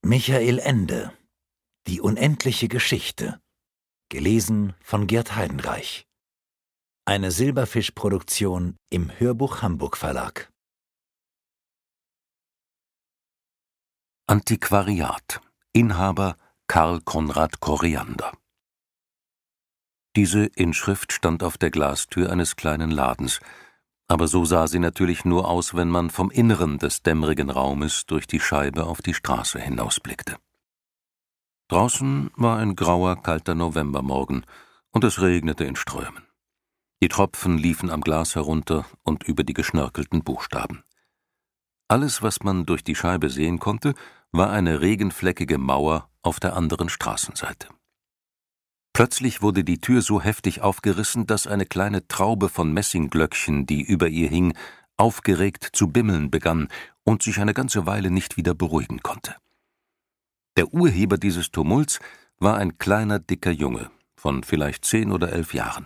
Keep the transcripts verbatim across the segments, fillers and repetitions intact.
Michael Ende. Die unendliche Geschichte. Gelesen von Gerd Heidenreich. Eine Silberfisch-Produktion im Hörbuch Hamburg Verlag. Antiquariat. Inhaber Karl Konrad Koriander. Diese Inschrift stand auf der Glastür eines kleinen Ladens, aber so sah sie natürlich nur aus, wenn man vom Inneren des dämmerigen Raumes durch die Scheibe auf die Straße hinausblickte. Draußen war ein grauer, kalter Novembermorgen, und es regnete in Strömen. Die Tropfen liefen am Glas herunter und über die geschnörkelten Buchstaben. Alles, was man durch die Scheibe sehen konnte, war eine regenfleckige Mauer auf der anderen Straßenseite. Plötzlich wurde die Tür so heftig aufgerissen, dass eine kleine Traube von Messingglöckchen, die über ihr hing, aufgeregt zu bimmeln begann und sich eine ganze Weile nicht wieder beruhigen konnte. Der Urheber dieses Tumults war ein kleiner, dicker Junge von vielleicht zehn oder elf Jahren.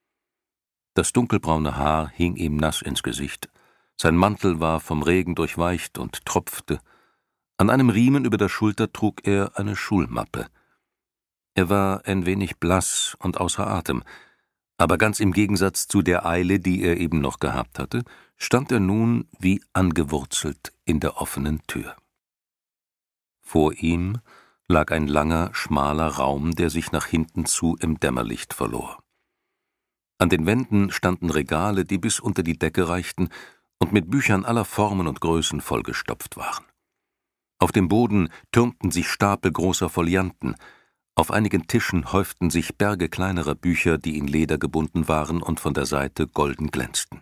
Das dunkelbraune Haar hing ihm nass ins Gesicht, sein Mantel war vom Regen durchweicht und tropfte, an einem Riemen über der Schulter trug er eine Schulmappe. Er war ein wenig blass und außer Atem, aber ganz im Gegensatz zu der Eile, die er eben noch gehabt hatte, stand er nun wie angewurzelt in der offenen Tür. Vor ihm lag ein langer, schmaler Raum, der sich nach hinten zu im Dämmerlicht verlor. An den Wänden standen Regale, die bis unter die Decke reichten und mit Büchern aller Formen und Größen vollgestopft waren. Auf dem Boden türmten sich Stapel großer Folianten, auf einigen Tischen häuften sich Berge kleinerer Bücher, die in Leder gebunden waren und von der Seite golden glänzten.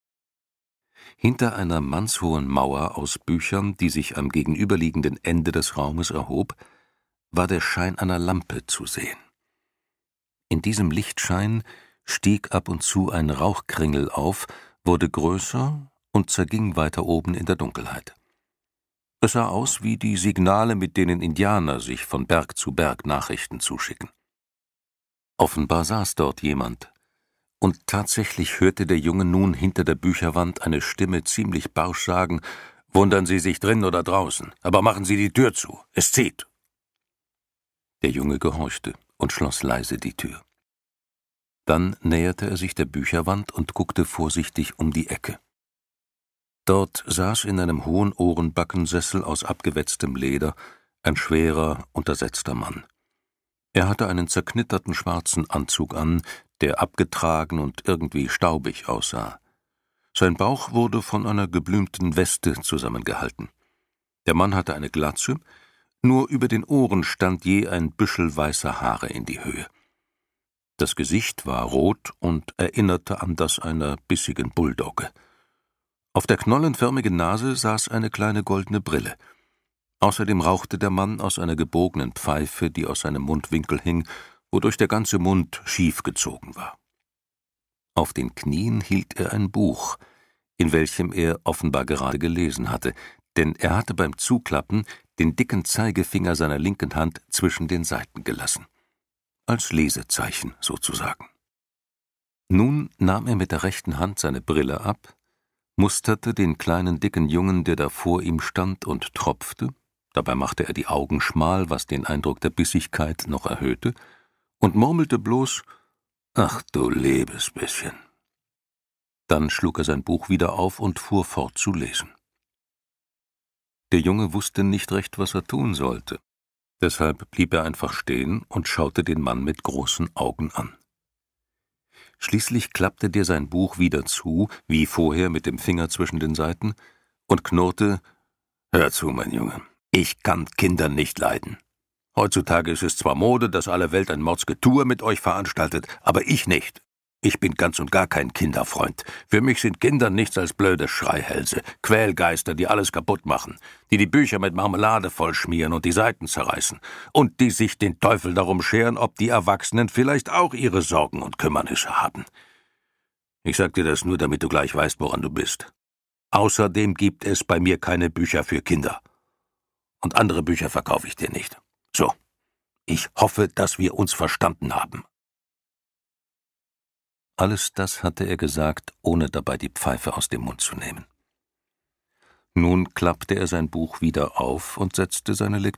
Hinter einer mannshohen Mauer aus Büchern, die sich am gegenüberliegenden Ende des Raumes erhob, war der Schein einer Lampe zu sehen. In diesem Lichtschein stieg ab und zu ein Rauchkringel auf, wurde größer und zerging weiter oben in der Dunkelheit. Es sah aus wie die Signale, mit denen Indianer sich von Berg zu Berg Nachrichten zuschicken. Offenbar saß dort jemand, und tatsächlich hörte der Junge nun hinter der Bücherwand eine Stimme ziemlich barsch sagen: »Wundern Sie sich drin oder draußen, aber machen Sie die Tür zu, es zieht!« Der Junge gehorchte und schloss leise die Tür. Dann näherte er sich der Bücherwand und guckte vorsichtig um die Ecke. Dort saß in einem hohen Ohrenbackensessel aus abgewetztem Leder ein schwerer, untersetzter Mann. Er hatte einen zerknitterten schwarzen Anzug an, der abgetragen und irgendwie staubig aussah. Sein Bauch wurde von einer geblümten Weste zusammengehalten. Der Mann hatte eine Glatze, nur über den Ohren stand je ein Büschel weißer Haare in die Höhe. Das Gesicht war rot und erinnerte an das einer bissigen Bulldogge. Auf der knollenförmigen Nase saß eine kleine goldene Brille. Außerdem rauchte der Mann aus einer gebogenen Pfeife, die aus seinem Mundwinkel hing, wodurch der ganze Mund schief gezogen war. Auf den Knien hielt er ein Buch, in welchem er offenbar gerade gelesen hatte, denn er hatte beim Zuklappen den dicken Zeigefinger seiner linken Hand zwischen den Seiten gelassen. Als Lesezeichen sozusagen. Nun nahm er mit der rechten Hand seine Brille ab, musterte den kleinen dicken Jungen, der da vor ihm stand und tropfte, dabei machte er die Augen schmal, was den Eindruck der Bissigkeit noch erhöhte, und murmelte bloß: »Ach du liebes bisschen!« Dann schlug er sein Buch wieder auf und fuhr fort zu lesen. Der Junge wusste nicht recht, was er tun sollte. Deshalb blieb er einfach stehen und schaute den Mann mit großen Augen an. Schließlich klappte der sein Buch wieder zu, wie vorher mit dem Finger zwischen den Seiten, und knurrte: »Hör zu, mein Junge, ich kann Kinder nicht leiden. Heutzutage ist es zwar Mode, dass alle Welt ein Mordsgetue mit euch veranstaltet, aber ich nicht. Ich bin ganz und gar kein Kinderfreund. Für mich sind Kinder nichts als blöde Schreihälse, Quälgeister, die alles kaputt machen, die die Bücher mit Marmelade vollschmieren und die Seiten zerreißen und die sich den Teufel darum scheren, ob die Erwachsenen vielleicht auch ihre Sorgen und Kümmernisse haben. Ich sag dir das nur, damit du gleich weißt, woran du bist. Außerdem gibt es bei mir keine Bücher für Kinder. Und andere Bücher verkaufe ich dir nicht. So, ich hoffe, dass wir uns verstanden haben.« Alles das hatte er gesagt, ohne dabei die Pfeife aus dem Mund zu nehmen. Nun klappte er sein Buch wieder auf und setzte seine Lektüre